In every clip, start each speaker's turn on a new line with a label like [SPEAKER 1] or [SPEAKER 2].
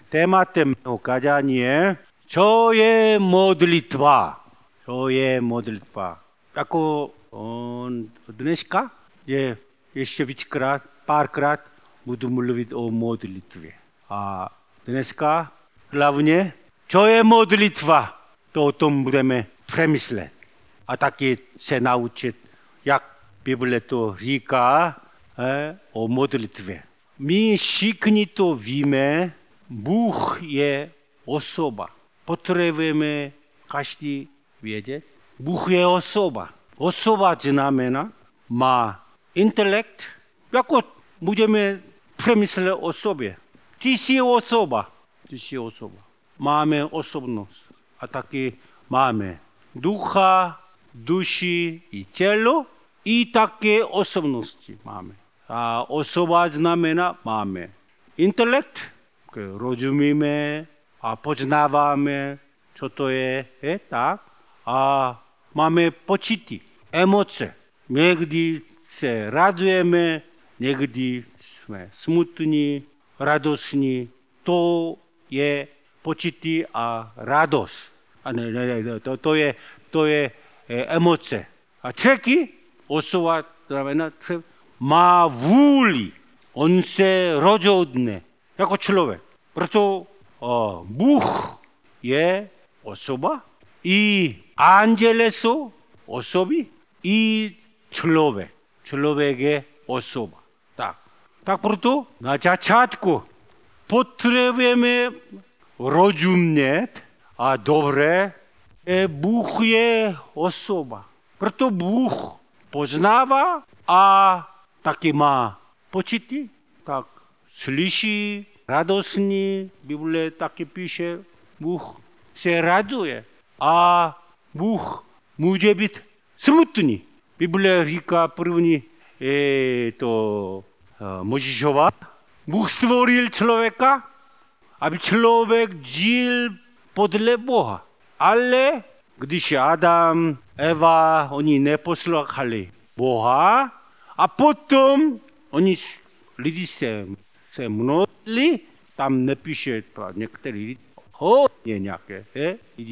[SPEAKER 1] tématem kázání co je modlitba. Co je modlitba. Jako dneska je ještě víckrát, párkrát budu mluvit o modlitvě. A dneska hlavně, co je modlitba, to o tom budeme přemyslet. A taky se naučit, jak Bible to říká o modlitvě. My všichni to víme, Bůh je osoba. Potřebujeme každý vědět, Bůh je osoba. Osoba znamená, má intelekt, jako budeme přemyslet o sobě. Ty jsi osoba. Máme osobnost a taky máme ducha, duši i tělo, i také osobnosti máme. A osoba znamená, máme intelekt, rozumíme a poznáváme, co to je, tak. A máme pocity, emoce. Někdy se radujeme, někdy jsme smutní, radostní. To je pocity a radost. A to je emoce. A třetí osoba znamená, má vůli. On se rozhodne jako člověk. Proto Bůh je osoba, i anděle jsou osoby, i člověk. Člověk je osoba. Tak proto na začátku potřebujeme rozumět a dobře, Bůh je osoba. Proto Bůh poznává a taky má pocity, tak slyší, radostný, Bible taky píše, Bůh se raduje a Bůh může být smutný. Bible říká první to Mojžíšova. Bůh stvořil člověka, aby člověk žil podle Boha. Ale když Adam, Eva, oni neposlouchali Boha a potom lidi se množili, tam nepíše některý lidi, hodně nějaké lidi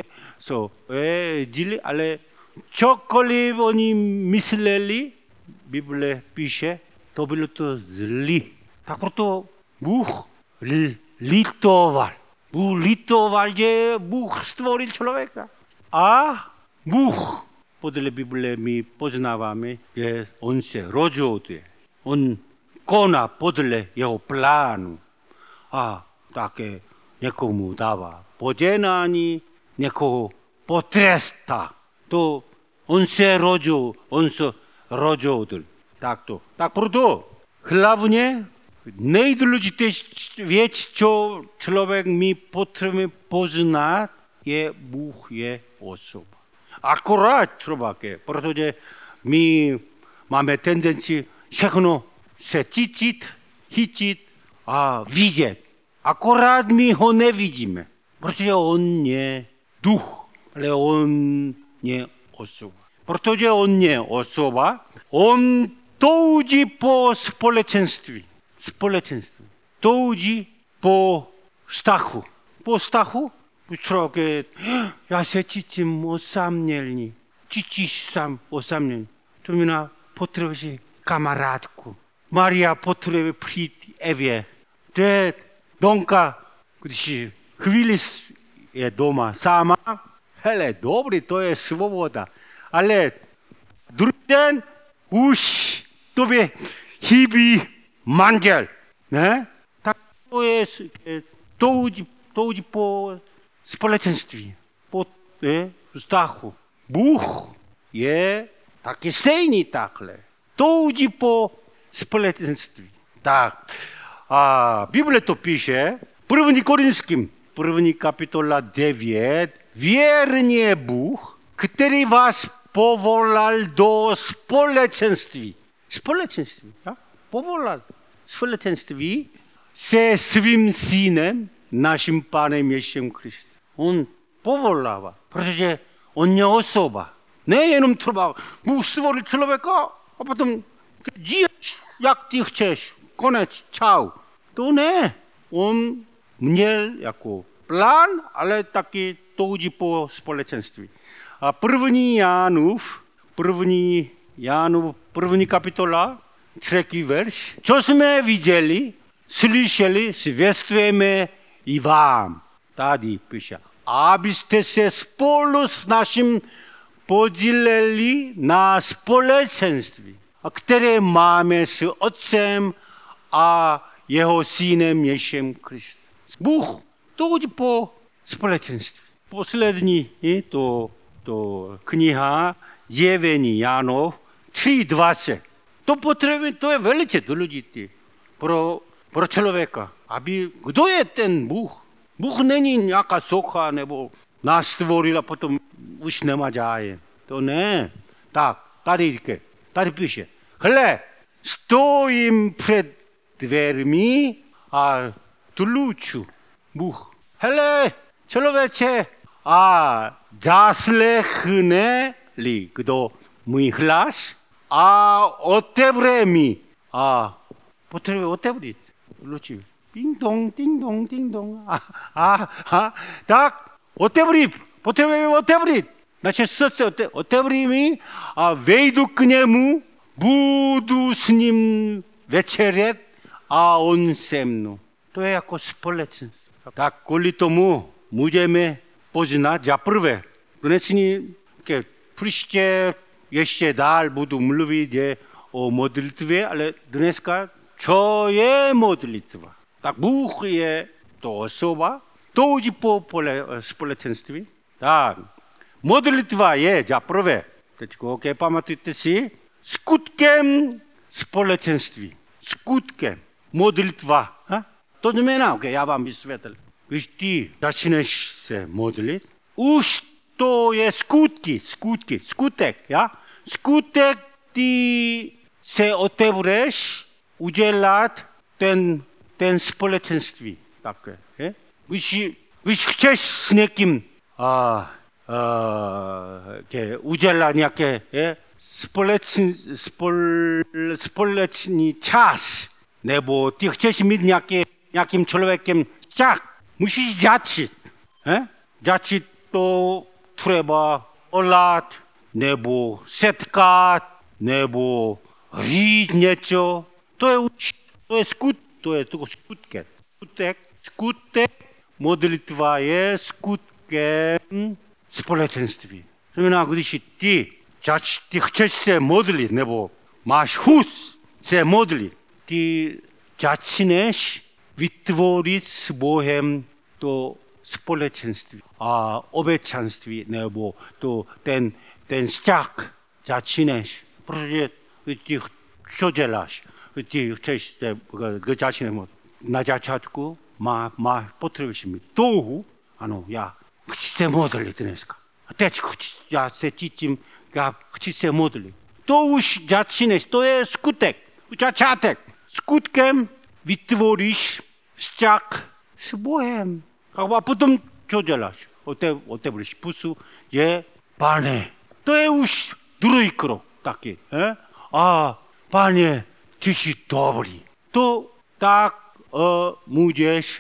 [SPEAKER 1] žili, ale cokoliv oni mysleli, Bible píše, to bylo to zlý. Tak proto Bůh litoval. Bůh litoval, že Bůh stvořil člověka. A Bůh, podle Bible my poznáváme, že on se rozhoduje. On koná podle jeho plánu. A také někomu dává požehnání, někoho potrestá. To on se rozhodl. Tak proto hlavně nejdůležitější věc, co člověk mi potřebuje poznat, je Bůh je osoba. Akorát třeba, protože my máme tendenci všechno se cítit, chytit a vidět. Akorát my ho nevidíme, protože on je duch, ale on je osoba. Protože on je osoba, on touží po společenství. Touží po vztahu. Člověk, já se cítím osamělý. Cítíš sám osamělý. To znamená, potřebuješ kamarádku. Maria potřebuje přijít Evě. To je Donka, když chvíli je doma sama, hele, dobrý, to je svoboda. Ale druhý den už tobě chybí manžel. Ne? Tak to je touží po společenství, po vztahu. Bůh je taky stejný takhle. Touží po společenství. Tak. A Bible to píše, 1. Korinským, 1. kapitola 9, věrně Bůh, který vás povolal do společenství. Povolal společenství se svým synem, naším Pánem Ježíšem Kristem. On povolává, protože on je osoba. Nejenom třeba Bůh stvořil člověka a potom žiješ, jak ty chceš. Konec, čau. To ne. On měl jako plán, ale taky touží po společenství. A první kapitola, 3. verš. Co jsme viděli, slyšeli, svědčujeme i vám. Tady píše, abyste se spolu s naším podíleli na společenství, které máme s Otcem a jeho Synem Ježíšem Kristem. Bůh touží po společenství. Poslední to kniha Zjevení Janov 3:20. To je velice důležité pro člověka. Kdo je ten Bůh? Bůh není nějaká socha nebo nás stvoril a potom už nemá zájem. To ne. Tak, tady píše. Hle, stojím před dveřmi a tluču. Bůh. Hele, člověče, a zaslechne-li kdo můj hlas a otevře mi. A potřebuje otevřít. Tlučí. Ding dong, ding dong, ding dong. Tak, potřebujeme otevřít. Naše srdce otevří mi a vejdu k němu, budu s ním večeřet a on se mnou. To je jako společenství. Tak kvůli tomu můžeme poznat za prvé. Dnešní příště ještě dál budu mluvit o modlitvě, ale dneska co je modlitva? Tak Bůh je to osoba, touží po společenství. Tak, modlitva je za prvé, teďko, pamatujte si, skutkem společenství. Skutkem. Modlitva. To znamená, já vám vysvětlím. Když ty začneš se modlit, už to je skutek. Ja? Skutek ty se otevřeš udělat ten společenství. Také. Když chceš s někým udělat nějaké společný čas, nebo ty chceš mít nějakým člověkem vztah, musíš začít. Začít to třeba volat, nebo setkat, nebo říct něco. To je skutek. Modlitva je skutkem společenství. Znamená, když ty chceš se modlit, nebo máš chuť se modlit, ty začneš vytvořit s Bohem to společenství a obečanství, nebo ten vztah začneš. Protože ty co děláš? Ty chceš se začneš na začátku, potřebuješ mít touhu, ano, já chci se modlit dneska. A teď já se cítím, já chci se modlit. To už začneš, to je skutek, začátek. Skutkem vytvoříš vztah s Bohem. A potom co děláš? Otevříš pusu, je Pane. To je už druhý krok taky. Pane, ty jsi dobrý. To tak můžeš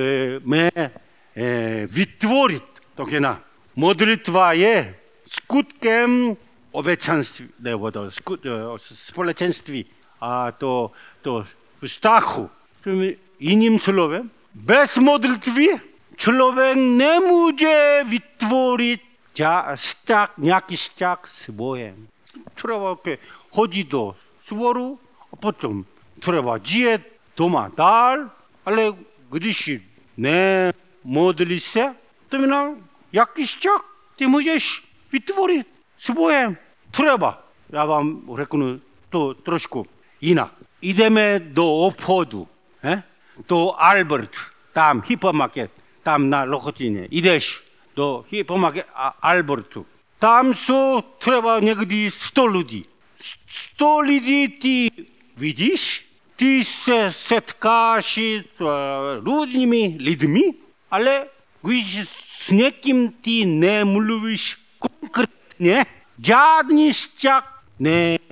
[SPEAKER 1] vytvořit. Takže modlitva je skutkem obečanství, nebo společenství a to vztahu. Jiným slovem, bez modlitvy člověk nemůže vytvořit nějaký vztah s Bohem. Třeba chodí do sboru a potom třeba žije doma dál, ale když nemodlíš se, to znamená, jaký vztah ty můžeš vytvořit s Bohem. Třeba, já vám řeknu to trošku jinak. Jdeme do obchodu, do Albert, tam hypermarket, tam na Lochotině. Jdeš do hypermarket a Albertu. Tam jsou třeba někdy 100 lidí. 100 lidí ty vidíš, ty se setkáš s různými lidmi, ale když s někým ty nemluvíš konkrétně, žádný vztah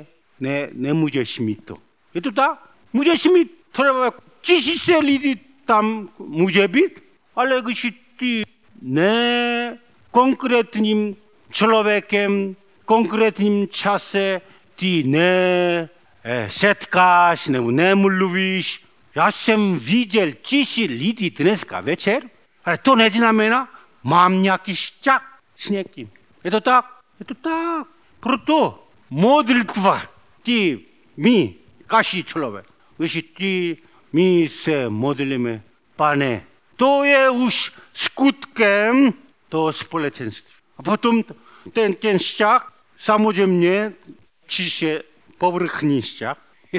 [SPEAKER 1] nemůžeš mít to. Je to tak? Můžeš mít třeba 1000 lidí tam může být, ale když ty ne konkrétním člověkem, konkrétním čase ty ne setkáš nebo nemluvíš. Já jsem viděl 1000 lidí dneska večer, ale to neznamená, mám nějaký vztah s někým. Je to tak? Je to tak. Proto modlitva, my, každý člověk, když my se modlíme, Pane, to je už skutkem toho společenství. A potom ten vztah, samozřejmě, čistě povrchní vztah,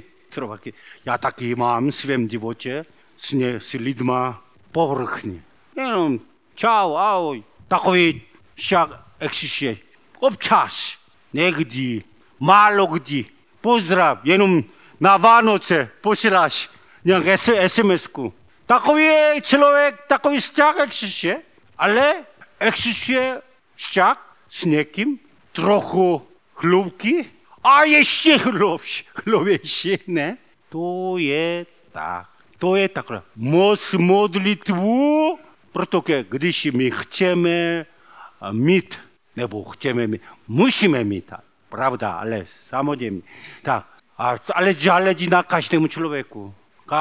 [SPEAKER 1] já taky mám v svém životě s lidma povrchní. Jenom čau, ahoj, takový vztah existuje. Občas, někdy, málo kdy, pozdrav, jenom na Vánoce posíláš nějakou SMS-ku. Takový člověk, takový vztah existuje, ale existuje vztah s někým trochu hlubký a ještě hloubější, ne? To je tak. To je takhle. Moc modlitvu, protože když my chceme mít, nebo chceme mít, musíme mít, pravda, ale samozřejmě. Tak, ale záleží na každému člověku.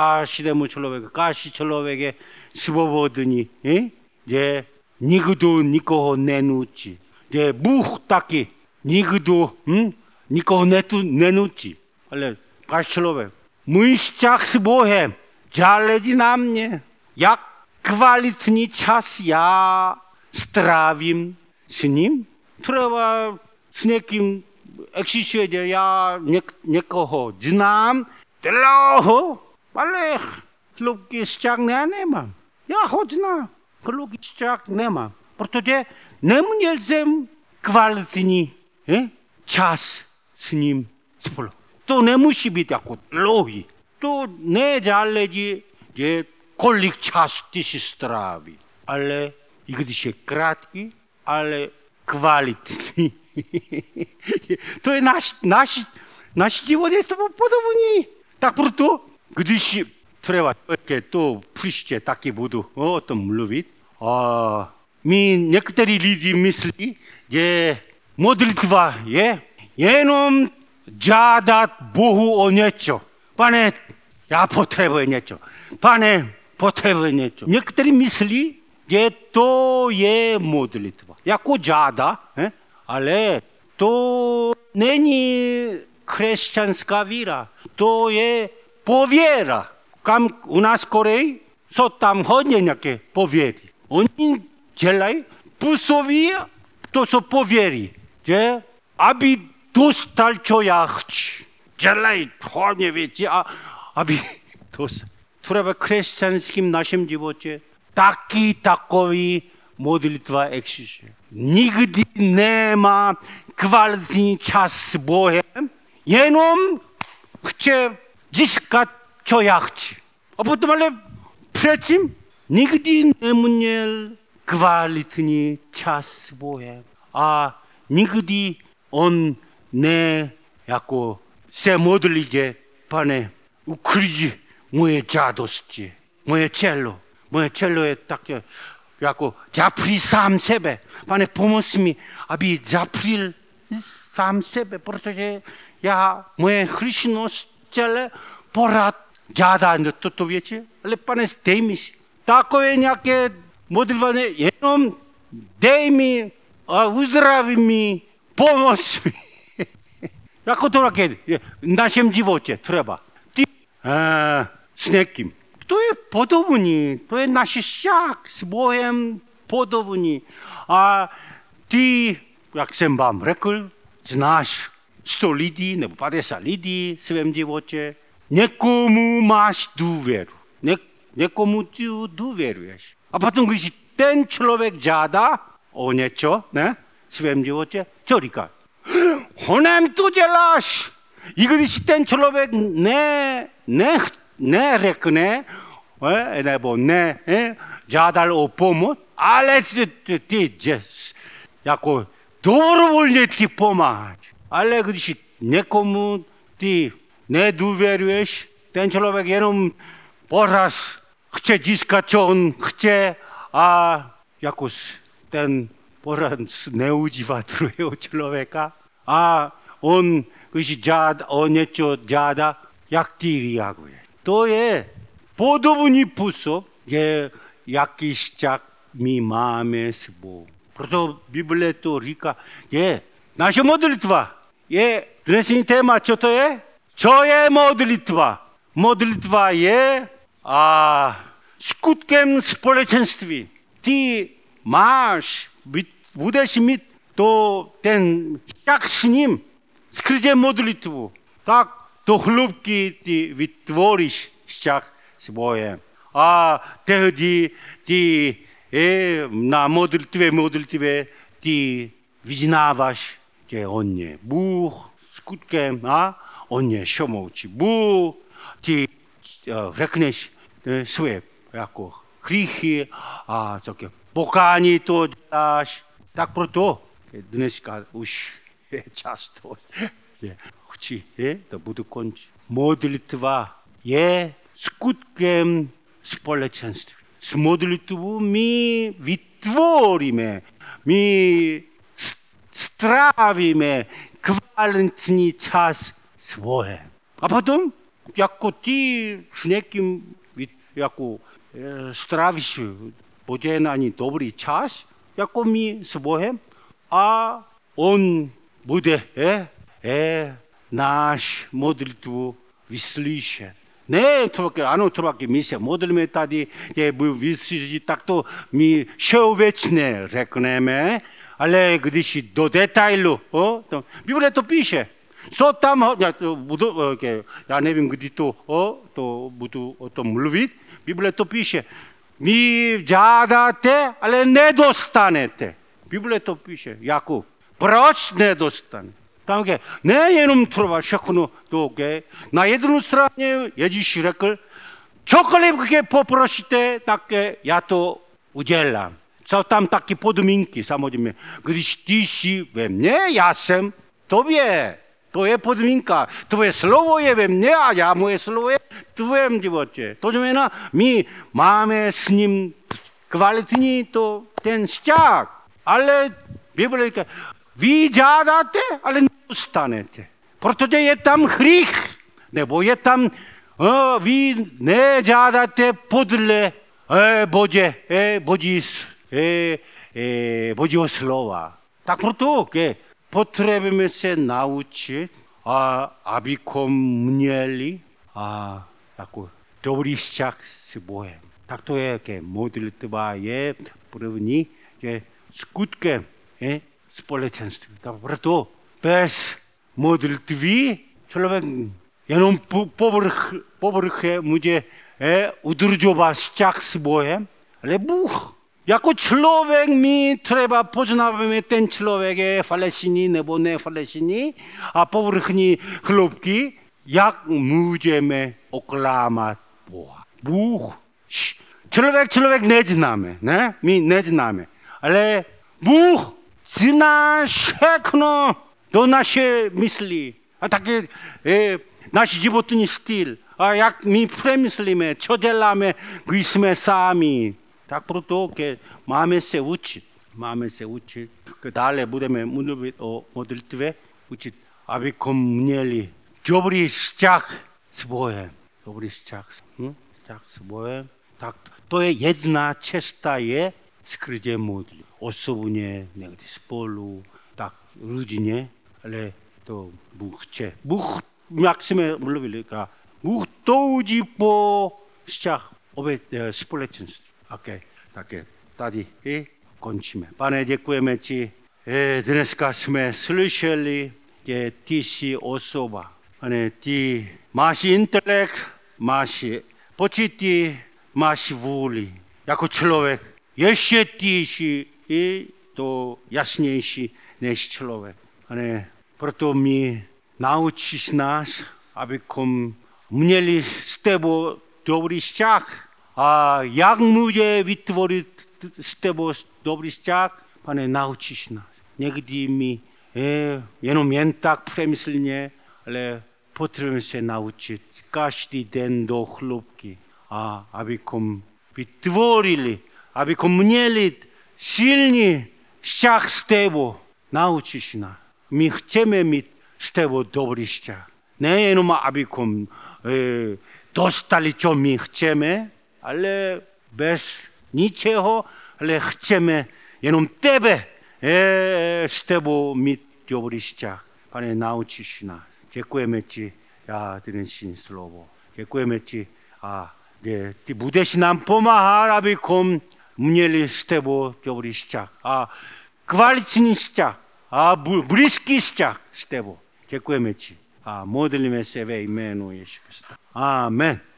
[SPEAKER 1] Každý člověk je svobodný, že nikdo nikoho nenutí. Že Bůh taky nikdo nikoho nenutí. Ale každý člověk. Můj vztah s Bohem záleží na mě. Jak kvalitní čas já strávím s ním. Třeba s někým existuje, že já někoho znám dlouho, ale hluboký vztah nemám. Já ho znám, hluboký vztah nemám. Protože neměl jsem kvalitní čas s ním spolu. To nemusí být jako dlouhý. To nezáleží, že kolik času ty si stráví. Ale i když je krátký, ale kvalitní. To je náš život je to podobný. Tak proto, když třeba to příště taky budu o tom mluvit, my některý lidi myslí, že modlitva je jenom žádat Bohu o něco. Pane, já potřebuji něco. Pane, potřebuji něco. Někteří myslí, že to je modlitva. Jako žádá, ale to není křesťanská víra. To je pověra. Kam u nás v Koreji jsou tam hodně nějaké pověry. Oni dělají, působí, to jsou pověry, že aby dostal, co já chci. Dělají hodně věcí, aby dostal. Třeba v křesťanském našem životě taky takový modlitva existuje. Nikdy nemá kvalitní čas s Bohem, jenom chce získat, co já chci. A potom ale předtím nikdy neměl kvalitní čas s Bohem. A nikdy on ne jako se modlí, že Pane, uklidí moje žádosti, moje tělo. Moje tělo je také jako zapři sám sebe. Pane, pomoz mi, aby zapřil sám sebe, protože moje hříšnost těle pořád žádá toto věci. Ale Pane, dej mi takové nějaké modlitva, jenom dej mi a uzdraví mi, pomoz mi. Jako to také v našem životě třeba. Ty s někým. To je podobný, to je náš vztah s Bohem podobný. A ty, jak jsem vám řekl, znáš 100 lidí nebo 50 lidí v svém životě. Někomu máš důvěru. Někomu ty důvěruješ. A potom, když ten člověk žádá o něco, v svém životě, co říká? Honem to děláš. I když ten člověk neřekne, nebo žádal o pomoc, ale ty jako dobrovolně ti pomáháš. Ale když někomu ty nedůvěruješ, ten člověk jenom pořád chce získat, co on chce a jako ten pořád zneužívá druhého člověka a on, když o něco žádá, jak ty reaguje. To je podobný způsob, jaký vztah my máme s Bohem. Proto Bible to říká, je naše modlitva. Je dnešní téma, co to je? Co je modlitva? Modlitva je skutkem společenství. Ty budeš mít ten vztah s ním skrze modlitvu. Tak do hloubky ty vytvoříš vztah s Bohem. A tehdy ty na modlitvě ty vyznáváš, že on je Bůh skutkem a on je všemohoucí Bůh. Ty řekneš své jako hříchy a také pokání to děláš. Tak proto dneska už je často, chci, to budu končit. Modlitva je skutkem společenství. S modlitvou my vytvoříme, my strávíme kvalitní čas s Bohem. A potom, jako ty s někým jako strávíš požehnaný dobrý čas, jako my s Bohem, a on bude náš modlitvu vyslyšet. Ne, trochu my se modlíme tady, byl vyslyšet, tak to my všeobecně řekneme, ale když do detailu, Bible to píše. Co tam, já nevím, kdy to budu o tom mluvit, Bible to píše. Vy žádáte, ale nedostanete. Bible to píše. Jako, proč nedostane? Tam nejenom třeba všechno to, na jednu straně Ježíš řekl, cokoliv poprosíte, tak já to udělám. Jsou tam taky podmínky, samozřejmě. Když ty jsi ve mně, já jsem tobě. To je podmínka. Tvoje slovo je ve mně a moje slovo je v tvém životě. To znamená, my máme s ním kvalitní ten vztah. Ale Bible říká, vy žádáte, ale nedostanete. Protože je tam hřích. Nebo je tam, vy nežádáte podle Božího slova. Tak proto potřebujeme se naučit, abychom měli jako dobrý vztah s Bohem. Tak to je, modlitba je první skutkem společenství. Tak proto bez modlitvy člověk jenom povrchem může udržovat vztah s Bohem, ale Bůh. Jako člověk my třeba poznáváme, ten člověk je falešný nebo nefalešný a povrchní hloubky, jak můžeme oklamat Boha. Bůh. Člověk neznáme, ne? My neznáme, ale Bůh zná všechno do naše mysli a také náš životní styl a jak my přemyslíme, co děláme, když jsme sami. Tak proto máme se učit. Dále budeme mluvit o modlitvě, učit, abychom měli dobrý vztah s Bohem. Vztah s Bohem. Tak to je jedna cesta, je skrze modlit. Osobně, někdy spolu, tak různě, ale to Bůh chce. Bůh, jak jsme mluvili, Bůh touží po vztah společenství. Okay. Tady končíme. Pane, děkujeme ti. Dneska jsme slyšeli, že ty jsi osoba. Pane, ty máš intelekt, máš počity, máš vůli. Jako člověk. Ještě ty jsi to jasnější než člověk. Pane, proto mi naučíš nás, abychom měli s tebou dobrý vztah. A jak může vytvořit s tebou dobrý vztah? Pane, naučíš nás. Někdy mi jen tak přemyslně, ale potřebujeme se naučit každý den do hloubky, a abychom vytvorili, abychom měli silný vzťah s tebou. Naučíš nás. My chceme mít s tebou dobrý vzťah. Nejenom abychom dostali, čo my chceme, ale bez ničeho, ale chceme jenom tebe s tebou mít dobrý vzťah. Pane, naučíš nás. Děkujeme ti za dnešní slovo. Děkujeme ti a ty budeš nám pomáhat, abychom měli s tebou dobrý vzťah. A kvalitní vzťah. A blízký vzťah s tebou. Děkujeme ti. A modlíme se ve jménu Ježíše Krista. Amen.